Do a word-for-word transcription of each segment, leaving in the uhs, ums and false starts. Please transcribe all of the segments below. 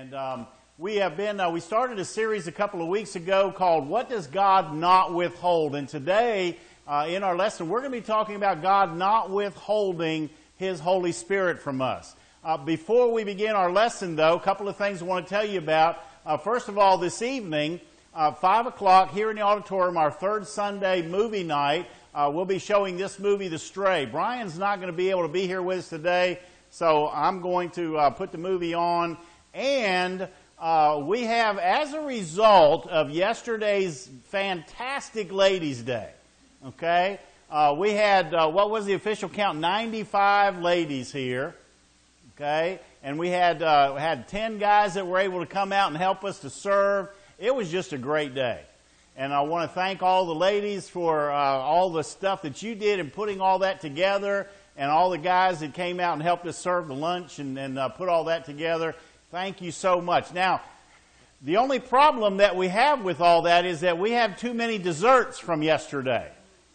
And um, we have been, uh, we started a series a couple of weeks ago called What Does God Not Withhold? And today, uh, in our lesson, we're going to be talking about God not withholding His Holy Spirit from us. Uh, before we begin our lesson, though, a couple of things I want to tell you about. Uh, first of all, this evening, uh, five o'clock here in the auditorium, our third Sunday movie night, uh, we'll be showing this movie, The Stray. Brian's not going to be able to be here with us today, so I'm going to uh, put the movie on. And uh, we have, as a result of yesterday's fantastic Ladies' Day, okay, uh, we had, uh, what was the official count? ninety-five ladies here, okay, and we had, uh, had ten guys that were able to come out and help us to serve. It was just a great day. And I want to thank all the ladies for uh, all the stuff that you did in putting all that together, and all the guys that came out and helped us serve the lunch and, and uh, put all that together. Thank you so much. Now, the only problem that we have with all that is that we have too many desserts from yesterday.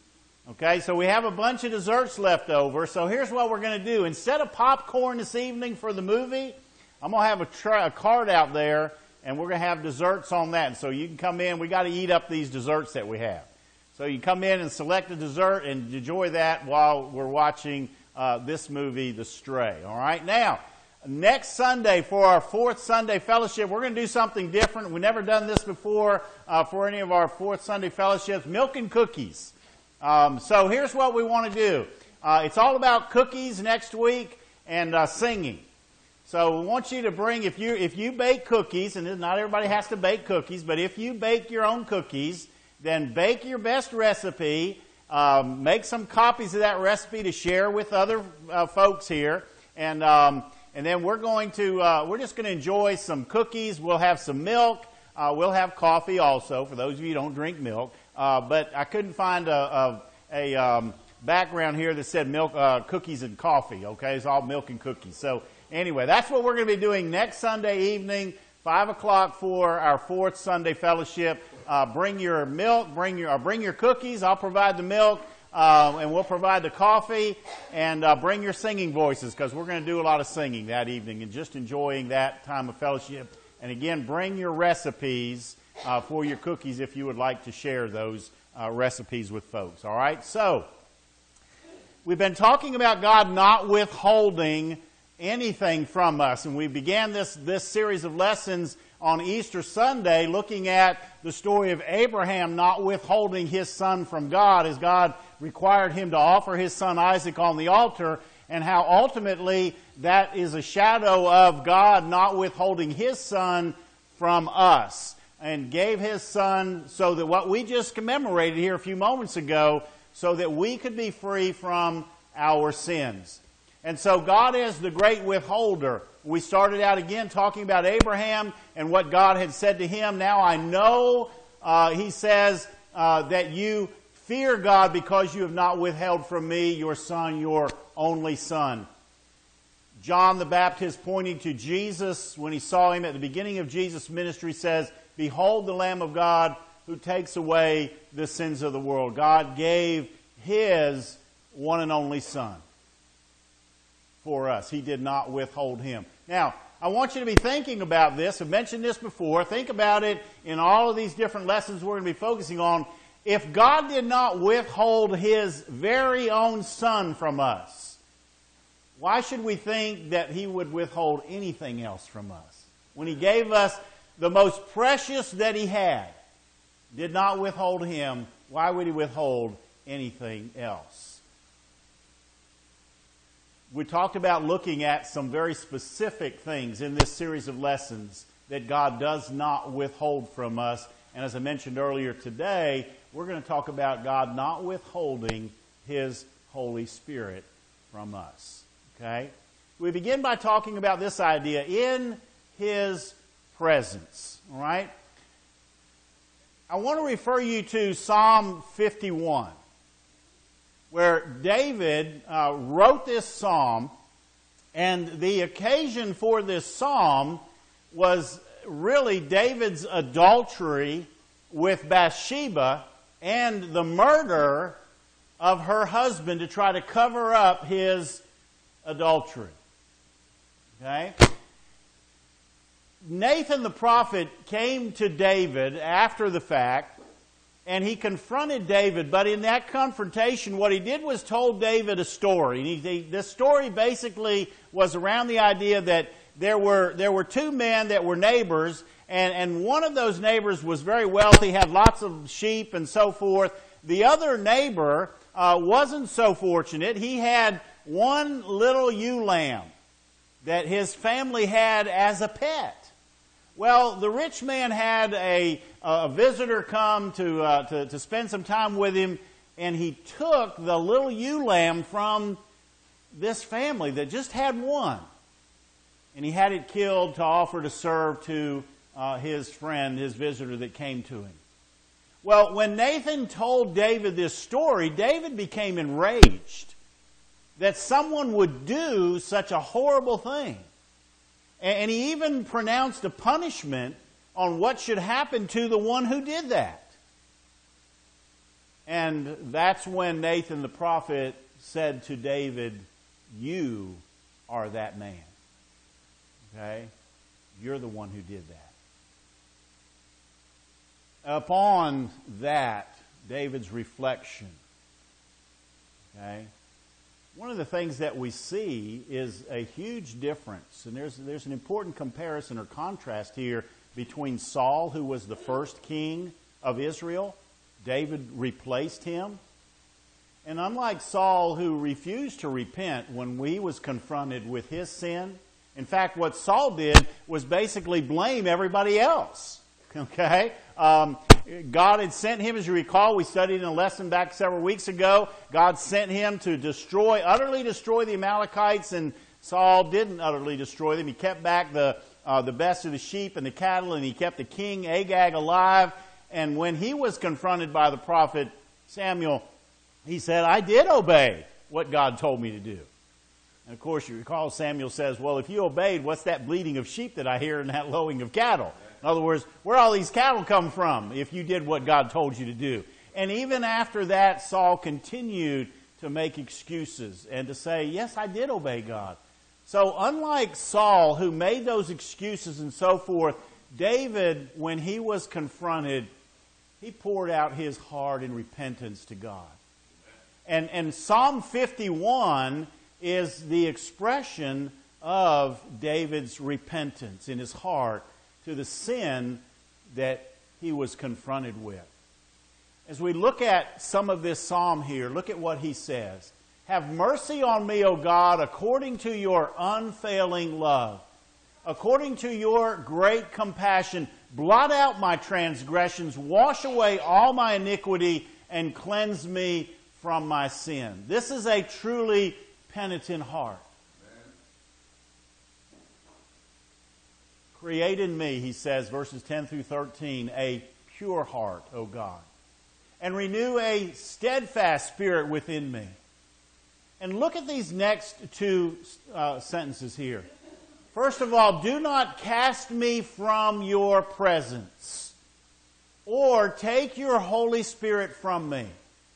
Okay, so we have a bunch of desserts left over. So here's what we're going to do. Instead of popcorn this evening for the movie, I'm going to have a, tra- a card out there, and we're going to have desserts on that. And so you can come in. We got to eat up these desserts that we have. So you come in and select a dessert and enjoy that while we're watching uh, this movie, The Stray. All right, now, next Sunday for our fourth Sunday fellowship, we're going to do something different. We've never done this before uh, for any of our fourth Sunday fellowships, milk and cookies. Um, so here's what we want to do. Uh, it's all about cookies next week and uh, singing. So we want you to bring, if you if you bake cookies, and not everybody has to bake cookies, but if you bake your own cookies, then bake your best recipe, um, make some copies of that recipe to share with other uh, folks here, and um, and then we're going to uh, we're just going to enjoy some cookies. We'll have some milk. Uh, we'll have coffee also for those of you who don't drink milk. Uh, but I couldn't find a, a, a um, background here that said milk, uh, cookies and coffee. Okay, it's all milk and cookies. So anyway, that's what we're going to be doing next Sunday evening, five o'clock for our fourth Sunday fellowship. Uh, bring your milk, bring your uh, bring your cookies. I'll provide the milk, uh, and we'll provide the coffee. And uh, bring your singing voices, because we're going to do a lot of singing that evening and just enjoying that time of fellowship. And again, bring your recipes uh, for your cookies if you would like to share those uh, recipes with folks. All right. So we've been talking about God not withholding anything from us, and we began this this series of lessons on Easter Sunday, looking at the story of Abraham not withholding his son from God as God required him to offer his son Isaac on the altar, and how ultimately that is a shadow of God not withholding his son from us, and gave his son so that what we just commemorated here a few moments ago, so that we could be free from our sins. And so God is the great withholder. We started out again talking about Abraham and what God had said to him. Now I know, uh, he says, uh, that you fear God because you have not withheld from me your son, your only son. John the Baptist, pointing to Jesus when he saw him at the beginning of Jesus' ministry, says, "Behold the Lamb of God who takes away the sins of the world." God gave His one and only Son for us. He did not withhold Him. Now, I want you to be thinking about this. I've mentioned this before. Think about it in all of these different lessons we're going to be focusing on. If God did not withhold His very own Son from us, why should we think that He would withhold anything else from us? When He gave us the most precious that He had, did not withhold Him, why would He withhold anything else? We talked about looking at some very specific things in this series of lessons that God does not withhold from us. And as I mentioned earlier today, we're going to talk about God not withholding His Holy Spirit from us. Okay? We begin by talking about this idea, in His presence. All right? I want to refer you to Psalm fifty-one, where David uh, wrote this psalm, and the occasion for this psalm was really David's adultery with Bathsheba and the murder of her husband to try to cover up his adultery. Okay? Nathan the prophet came to David after the fact, and he confronted David. But in that confrontation, what he did was told David a story. And he, he, this story basically was around the idea that there were there were two men that were neighbors, and, and one of those neighbors was very wealthy, had lots of sheep and so forth. The other neighbor uh, wasn't so fortunate. He had one little ewe lamb that his family had as a pet. Well, the rich man had a, a visitor come to, uh, to, to spend some time with him, and he took the little ewe lamb from this family that just had one. And he had it killed to offer to serve to uh, his friend, his visitor that came to him. Well, when Nathan told David this story, David became enraged that someone would do such a horrible thing. And he even pronounced a punishment on what should happen to the one who did that. And that's when Nathan the prophet said to David, "You are that man." Okay? You're the one who did that. Upon that, David's reflection, okay, one of the things that we see is a huge difference, and there's, there's an important comparison or contrast here between Saul, who was the first king of Israel. David replaced him. And unlike Saul, who refused to repent when he was confronted with his sin, in fact, what Saul did was basically blame everybody else. Okay? Um, God had sent him, as you recall, we studied in a lesson back several weeks ago. God sent him to destroy, utterly destroy the Amalekites, and Saul didn't utterly destroy them. He kept back the uh, the best of the sheep and the cattle, and he kept the king Agag alive. And when he was confronted by the prophet Samuel, he said, "I did obey what God told me to do." And of course, you recall Samuel says, "Well, if you obeyed, what's that bleating of sheep that I hear and that lowing of cattle?" In other words, where all these cattle come from if you did what God told you to do? And even after that, Saul continued to make excuses and to say, "Yes, I did obey God." So unlike Saul, who made those excuses and so forth, David, when he was confronted, he poured out his heart in repentance to God. And, and Psalm fifty-one is the expression of David's repentance in his heart to the sin that he was confronted with. As we look at some of this psalm here, look at what he says. "Have mercy on me, O God, according to your unfailing love. According to your great compassion, blot out my transgressions, wash away all my iniquity, and cleanse me from my sin." This is a truly penitent heart. "Create in me," he says, verses ten through thirteen, "a pure heart, O God, and renew a steadfast spirit within me." And look at these next two uh, sentences here. First of all, "Do not cast me from your presence, or take your Holy Spirit from me."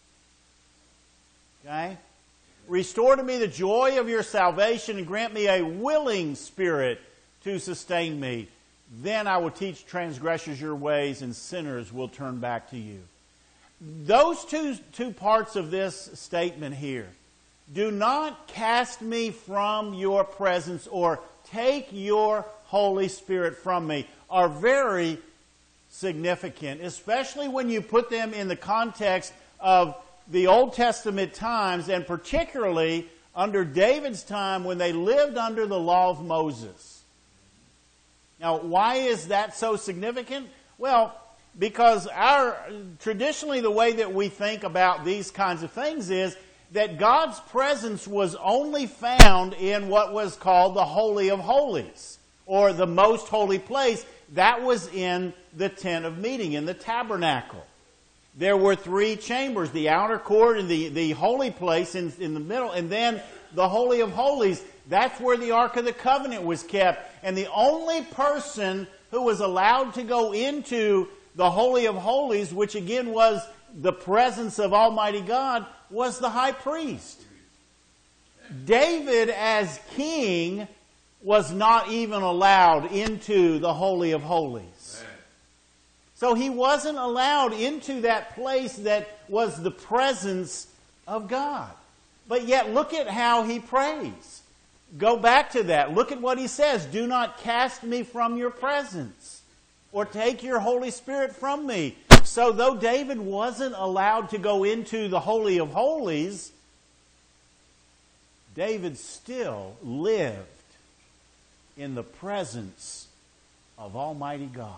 Okay? "Restore to me the joy of your salvation, and grant me a willing spirit to sustain me. Then I will teach transgressors your ways, and sinners will turn back to you." Those two, two parts of this statement here, "Do not cast me from your presence," or "take your Holy Spirit from me," are very significant, especially when you put them in the context of the Old Testament times, and particularly under David's time when they lived under the law of Moses. Now, why is that so significant? Well, because our traditionally the way that we think about these kinds of things is that God's presence was only found in what was called the Holy of Holies, or the most holy place. That was in the tent of meeting, in the tabernacle. There were three chambers, the outer court and the, the holy place in, in the middle, and then the Holy of Holies. That's where the Ark of the Covenant was kept. And the only person who was allowed to go into the Holy of Holies, which again was the presence of Almighty God, was the high priest. David, as king, was not even allowed into the Holy of Holies. Amen. So he wasn't allowed into that place that was the presence of God. But yet look at how he prays. Go back to that. Look at what he says. Do not cast me from your presence, or take your Holy Spirit from me. So though David wasn't allowed to go into the Holy of Holies, David still lived in the presence of Almighty God.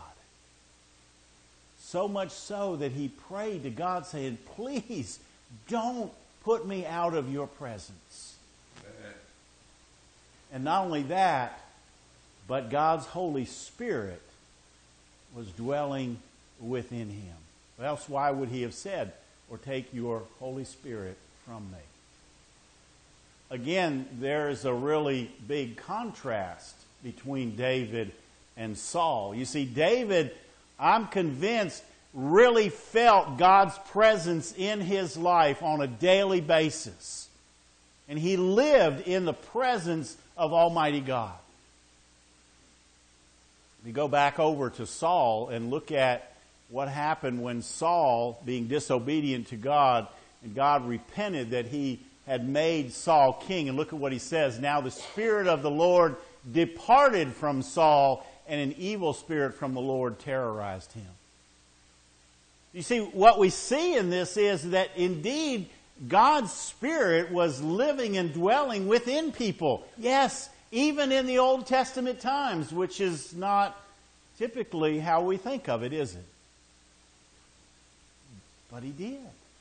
So much so that he prayed to God saying, please don't put me out of your presence. Amen. And not only that, but God's Holy Spirit was dwelling within him. Or else why would he have said, or take your Holy Spirit from me? Again, there is a really big contrast between David and Saul. You see, David, I'm convinced, really felt God's presence in his life on a daily basis. And he lived in the presence of Almighty God. We go back over to Saul and look at what happened when Saul, being disobedient to God, and God repented that he had made Saul king. And look at what he says. Now the Spirit of the Lord departed from Saul, and an evil spirit from the Lord terrorized him. You see, what we see in this is that indeed God's Spirit was living and dwelling within people. Yes, even in the Old Testament times, which is not typically how we think of it, is it? But he did.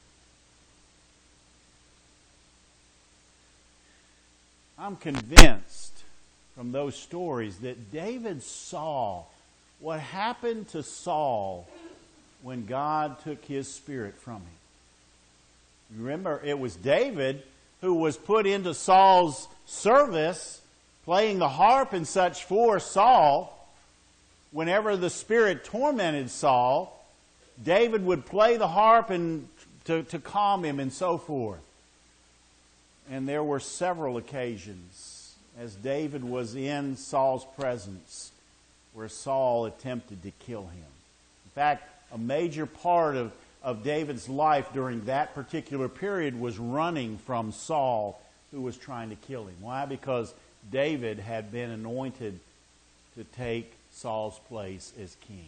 I'm convinced from those stories that David saw what happened to Saul when God took his spirit from him. Remember, it was David who was put into Saul's service, playing the harp and such for Saul. Whenever the Spirit tormented Saul, David would play the harp and to, to calm him and so forth. And there were several occasions as David was in Saul's presence where Saul attempted to kill him. In fact, a major part of, of David's life during that particular period was running from Saul, who was trying to kill him. Why? Because David had been anointed to take Saul's place as king.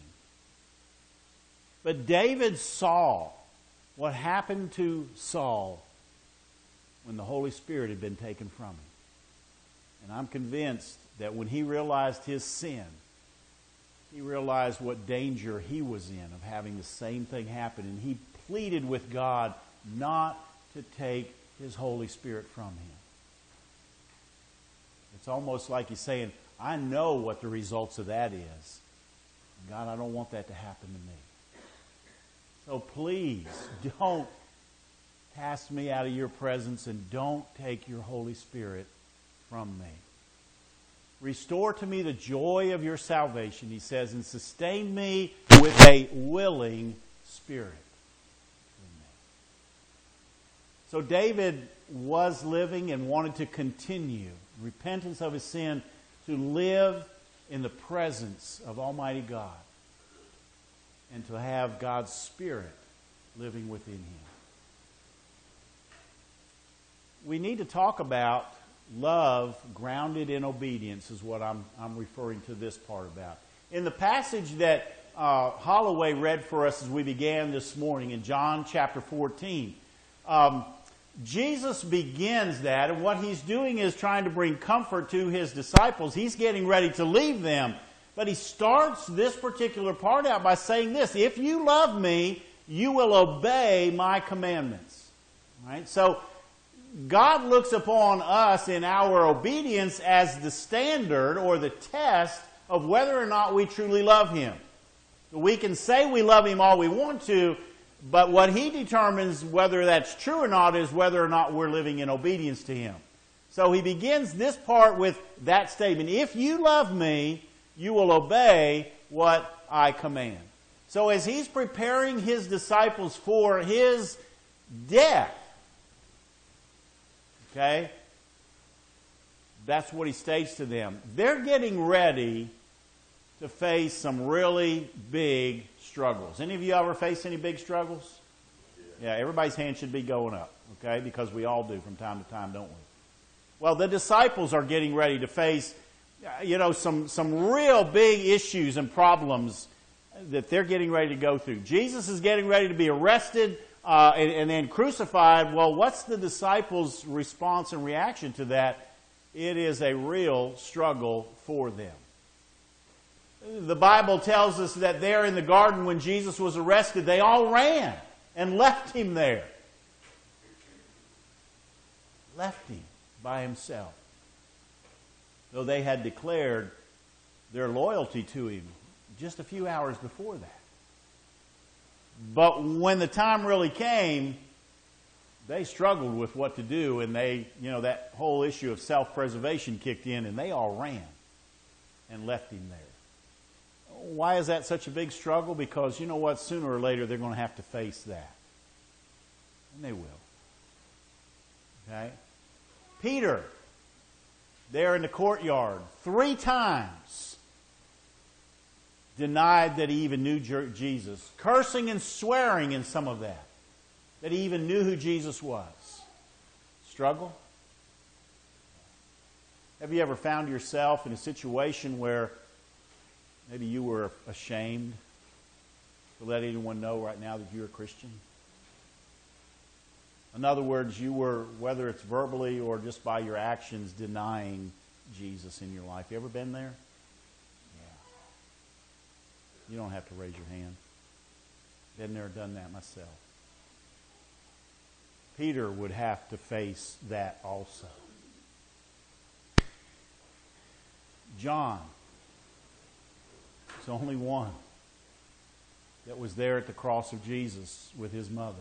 But David saw what happened to Saul when the Holy Spirit had been taken from him. And I'm convinced that when he realized his sin, he realized what danger he was in of having the same thing happen. And he pleaded with God not to take his Holy Spirit from him. It's almost like he's saying, I know what the results of that is. God, I don't want that to happen to me. So please, don't cast me out of your presence and don't take your Holy Spirit from me. Restore to me the joy of your salvation, he says, and sustain me with a willing spirit. So David was living and wanted to continue repentance of his sin, to live in the presence of Almighty God and to have God's Spirit living within him. We need to talk about love grounded in obedience is what I'm, I'm referring to this part about. In the passage that uh, Holloway read for us as we began this morning in John chapter fourteen, um, Jesus begins that, and what he's doing is trying to bring comfort to his disciples. He's getting ready to leave them, but he starts this particular part out by saying this: if you love me, you will obey my commandments. All right? So God looks upon us in our obedience as the standard or the test of whether or not we truly love him. We can say we love him all we want to, but what he determines whether that's true or not is whether or not we're living in obedience to him. So he begins this part with that statement: if you love me, you will obey what I command. So as he's preparing his disciples for his death, okay, that's what he states to them. They're getting ready to face some really big struggles. Any of you ever face any big struggles? Yeah, everybody's hand should be going up, okay? Because we all do from time to time, don't we? Well, the disciples are getting ready to face, you know, some, some real big issues and problems that they're getting ready to go through. Jesus is getting ready to be arrested uh, and, and then crucified. Well, what's the disciples' response and reaction to that? It is a real struggle for them. The Bible tells us that there in the garden when Jesus was arrested, they all ran and left him there. Left him by himself. Though they had declared their loyalty to him just a few hours before that. But when the time really came, they struggled with what to do, and they, you know, that whole issue of self-preservation kicked in, and they all ran and left him there. Why is that such a big struggle? Because you know what? Sooner or later they're going to have to face that. And they will. Okay? Peter, there in the courtyard, three times denied that he even knew Jesus, cursing and swearing in some of that, that he even knew who Jesus was. Struggle? Have you ever found yourself in a situation where maybe you were ashamed to let anyone know right now that you're a Christian? In other words, you were, whether it's verbally or just by your actions, denying Jesus in your life. You ever been there? Yeah. You don't have to raise your hand. Been there, done that myself. Peter would have to face that also. John is the only one that was there at the cross of Jesus with his mother.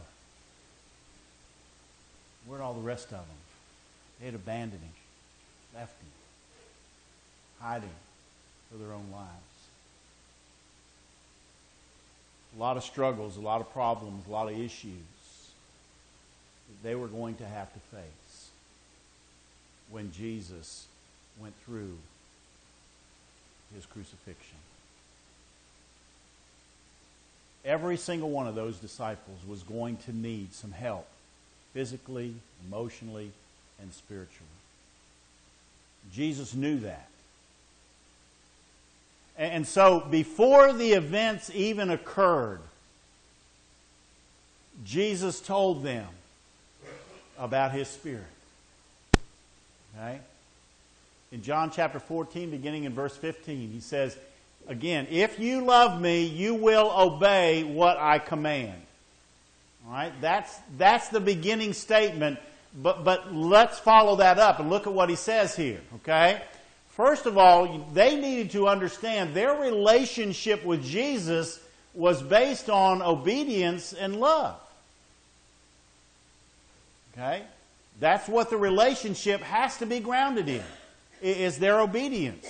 Where'd all the rest of them? They had abandoned him, left him, hiding for their own lives. A lot of struggles, a lot of problems, a lot of issues that they were going to have to face when Jesus went through his crucifixion. Every single one of those disciples was going to need some help, physically, emotionally, and spiritually. Jesus knew that. And so before the events even occurred, Jesus told them about his Spirit. Okay? In John chapter fourteen, beginning in verse fifteen, he says, again, if you love me, you will obey what I command. All right? That's, that's the beginning statement, but, but let's follow that up and look at what he says here. Okay? First of all, they needed to understand their relationship with Jesus was based on obedience and love. Okay? That's what the relationship has to be grounded in, is their obedience.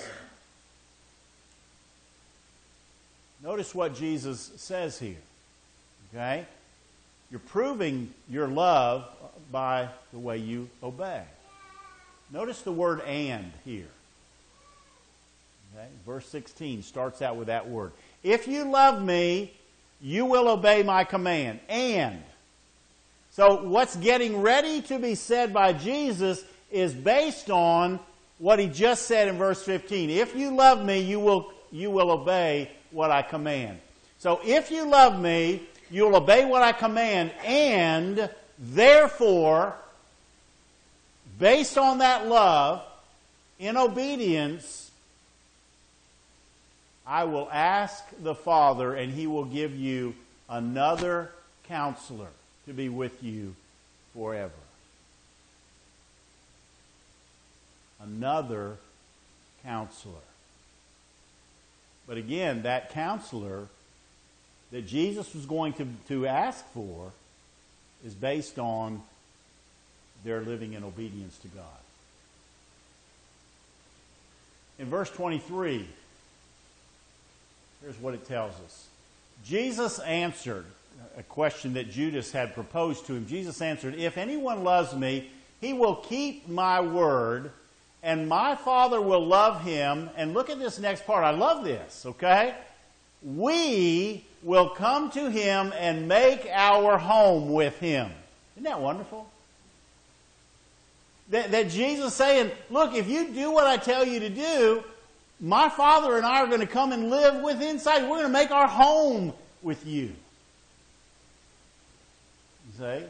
Notice what Jesus says here. Okay? You're proving your love by the way you obey. Notice the word "and" here. Okay? Verse sixteen starts out with that word. If you love me, you will obey my command. And. So what's getting ready to be said by Jesus is based on what he just said in verse fifteen. If you love me, you will, you will obey what I command. So if you love me, you'll obey what I command, and therefore, based on that love, in obedience, I will ask the Father, and he will give you another counselor to be with you forever. Another counselor. But again, that counselor that Jesus was going to, to ask for is based on their living in obedience to God. In verse twenty-three, here's what it tells us. Jesus answered a question that Judas had proposed to him. Jesus answered, if anyone loves me, he will keep my word, and my Father will love him. And look at this next part. I love this, okay? We will come to him and make our home with him. Isn't that wonderful? That, that Jesus is saying, look, if you do what I tell you to do, my Father and I are going to come and live with inside. We're going to make our home with you. You see?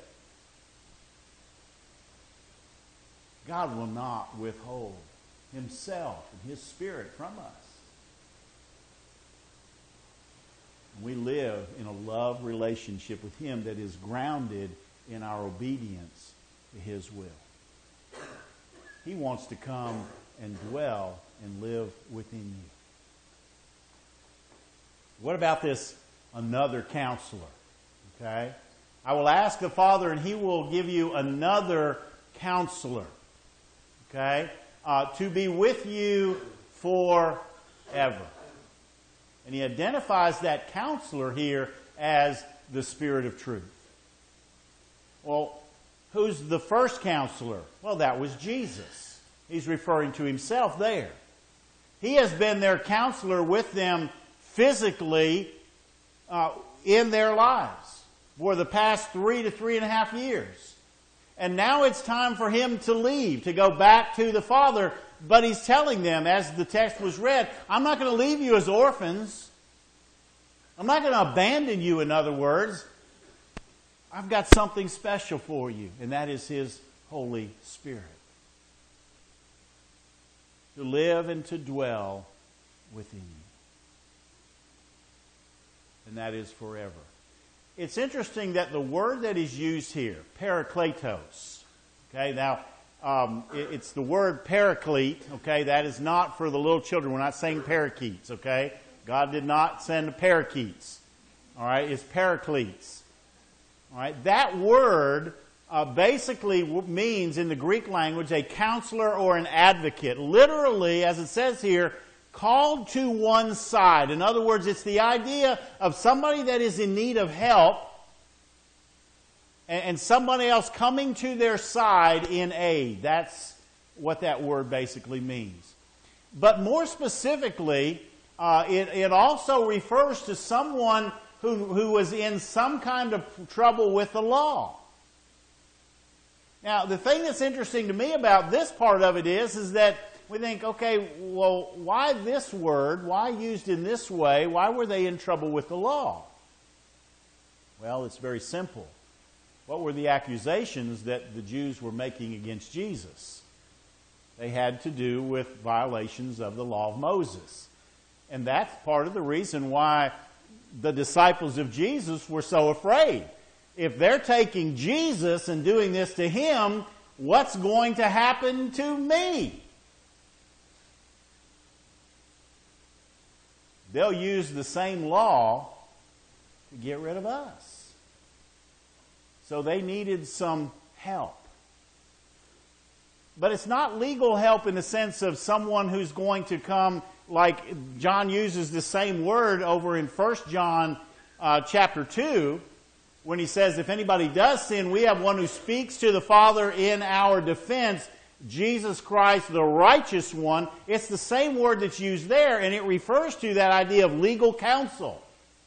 God will not withhold himself and his Spirit from us. We live in a love relationship with him that is grounded in our obedience to his will. He wants to come and dwell and live within you. What about this another counselor? Okay? I will ask the Father and he will give you another counselor. Okay? Uh, to be with you forever. And he identifies that counselor here as the Spirit of truth. Well, who's the first counselor? Well, that was Jesus. He's referring to himself there. He has been their counselor with them physically uh, in their lives for the past three to three and a half years. And now it's time for him to leave, to go back to the Father. But he's telling them, as the text was read, I'm not going to leave you as orphans. I'm not going to abandon you, in other words. I've got something special for you, and that is his Holy Spirit. To live and to dwell within you. And that is forever. It's interesting that the word that is used here, parakletos, okay, now um, it, it's the word paraclete, okay, that is not for the little children. We're not saying parakeets, okay? God did not send parakeets, all right? It's paracletes, all right? That word uh, basically means in the Greek language a counselor or an advocate. Literally, as it says here, called to one side. In other words, it's the idea of somebody that is in need of help and somebody else coming to their side in aid. That's what that word basically means. But more specifically, uh, it, it also refers to someone who, who was in some kind of trouble with the law. Now, the thing that's interesting to me about this part of it is, is that we think, okay, well, why this word? Why used in this way? Why were they in trouble with the law? Well, it's very simple. What were the accusations that the Jews were making against Jesus? They had to do with violations of the law of Moses. And that's part of the reason why the disciples of Jesus were so afraid. If they're taking Jesus and doing this to him, what's going to happen to me? They'll use the same law to get rid of us. So they needed some help. But it's not legal help in the sense of someone who's going to come, like John uses the same word over in First John uh, chapter two, when he says, if anybody does sin, we have one who speaks to the Father in our defense, Jesus Christ, the righteous one. It's the same word that's used there, and it refers to that idea of legal counsel.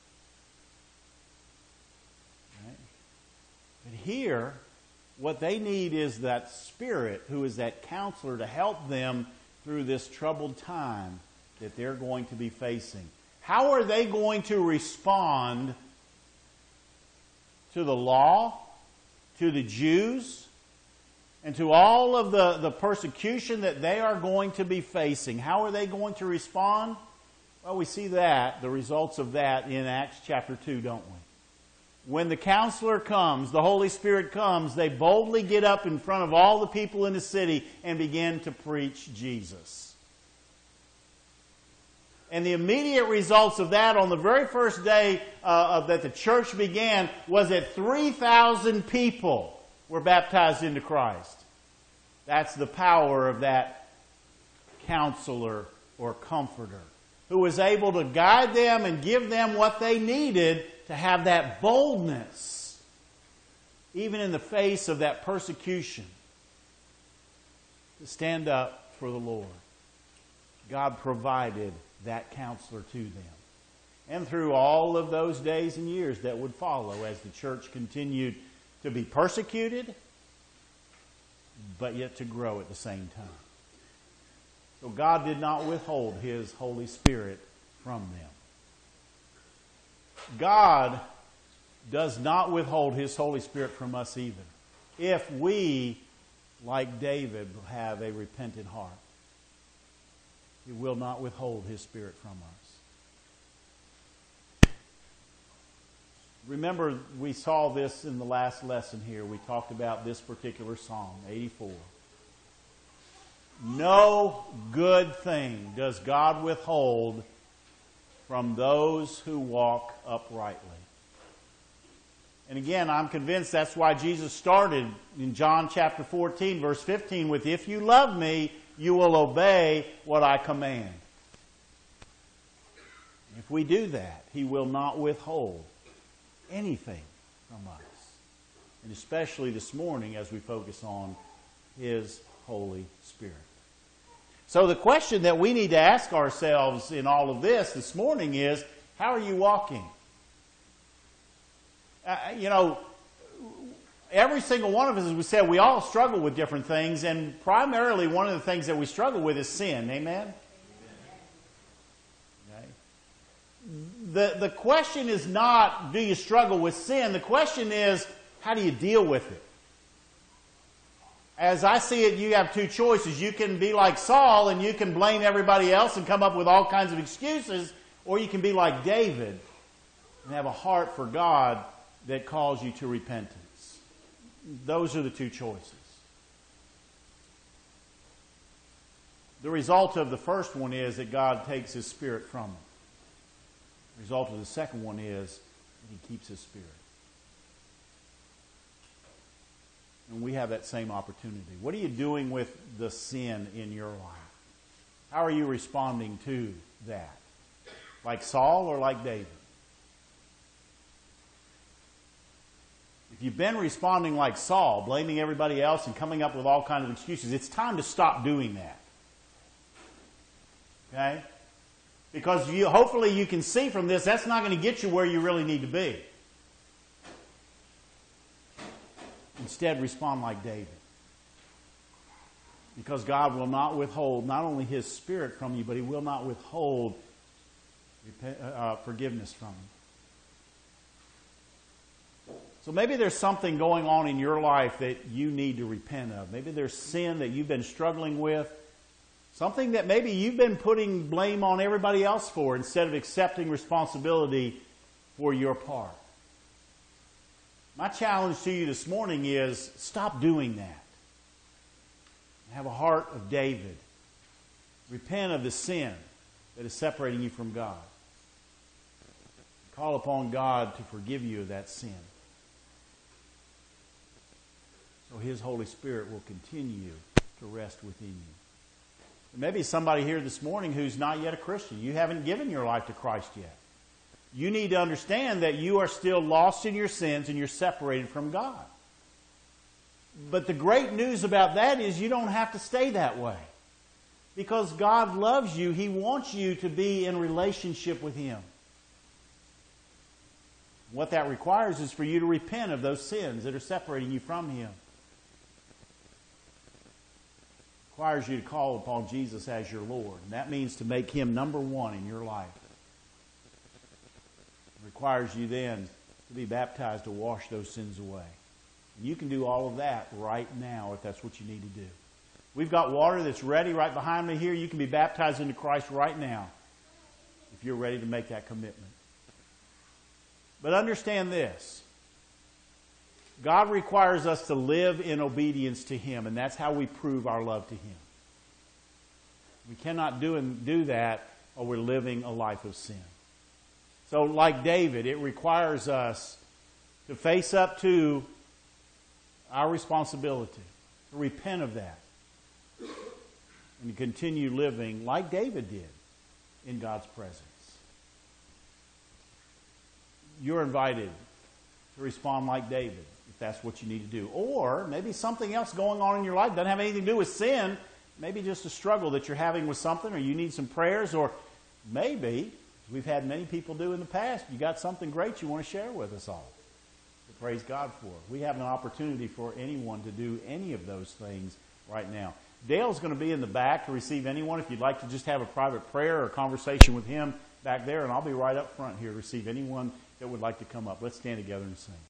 Right? But here, what they need is that Spirit who is that counselor to help them through this troubled time that they're going to be facing. How are they going to respond to the law, to the Jews, and to all of the, the persecution that they are going to be facing? How are they going to respond? Well, we see that, the results of that in Acts chapter two, don't we? When the counselor comes, the Holy Spirit comes, they boldly get up in front of all the people in the city and begin to preach Jesus. And the immediate results of that on the very first day uh, of, that the church began was that three thousand people were baptized into Christ. That's the power of that counselor or comforter who was able to guide them and give them what they needed to have that boldness, even in the face of that persecution, to stand up for the Lord, God provided that counselor to them. And through all of those days and years that would follow as the church continued to be persecuted, but yet to grow at the same time. So God did not withhold His Holy Spirit from them. God does not withhold His Holy Spirit from us either, if we, like David, have a repentant heart. He will not withhold His Spirit from us. Remember, we saw this in the last lesson here. We talked about this particular song, eighty-four. No good thing does God withhold from those who walk uprightly. And again, I'm convinced that's why Jesus started in John chapter fourteen, verse fifteen, with, if you love me, you will obey what I command. If we do that, He will not withhold anything from us. And especially this morning as we focus on His Holy Spirit. So the question that we need to ask ourselves in all of this this morning is, how are you walking? Uh, you know, every single one of us, as we said, we all struggle with different things, and primarily one of the things that we struggle with is sin. Amen? Okay. The, the question is not, do you struggle with sin? The question is, how do you deal with it? As I see it, you have two choices. You can be like Saul and you can blame everybody else and come up with all kinds of excuses, or you can be like David and have a heart for God that calls you to repentance. Those are the two choices. The result of the first one is that God takes His Spirit from them. The result of the second one is that He keeps His Spirit. And we have that same opportunity. What are you doing with the sin in your life? How are you responding to that? Like Saul or like David? If you've been responding like Saul, blaming everybody else and coming up with all kinds of excuses, it's time to stop doing that. Okay? Because you, hopefully you can see from this, that's not going to get you where you really need to be. Instead, respond like David. Because God will not withhold not only His Spirit from you, but He will not withhold uh, forgiveness from you. So maybe there's something going on in your life that you need to repent of. Maybe there's sin that you've been struggling with. Something that maybe you've been putting blame on everybody else for instead of accepting responsibility for your part. My challenge to you this morning is stop doing that. Have a heart of David. Repent of the sin that is separating you from God. Call upon God to forgive you of that sin. So His Holy Spirit will continue to rest within you. Maybe somebody here this morning who's not yet a Christian. You haven't given your life to Christ yet. You need to understand that you are still lost in your sins and you're separated from God. But the great news about that is you don't have to stay that way. Because God loves you. He wants you to be in relationship with Him. What that requires is for you to repent of those sins that are separating you from Him. It requires you to call upon Jesus as your Lord. And that means to make Him number one in your life. Requires you then to be baptized to wash those sins away. And you can do all of that right now if that's what you need to do. We've got water that's ready right behind me here. You can be baptized into Christ right now if you're ready to make that commitment. But understand this. God requires us to live in obedience to Him, and that's how we prove our love to Him. We cannot do, and do that or we're living a life of sin. So like David, it requires us to face up to our responsibility, to repent of that, and to continue living like David did in God's presence. You're invited to respond like David, if that's what you need to do. Or maybe something else going on in your life doesn't have anything to do with sin, maybe just a struggle that you're having with something, or you need some prayers, or maybe, as we've had many people do in the past, you got something great you want to share with us all. To praise God for. We have an opportunity for anyone to do any of those things right now. Dale's going to be in the back to receive anyone. If you'd like to just have a private prayer or conversation with him back there, and I'll be right up front here to receive anyone that would like to come up. Let's stand together and sing.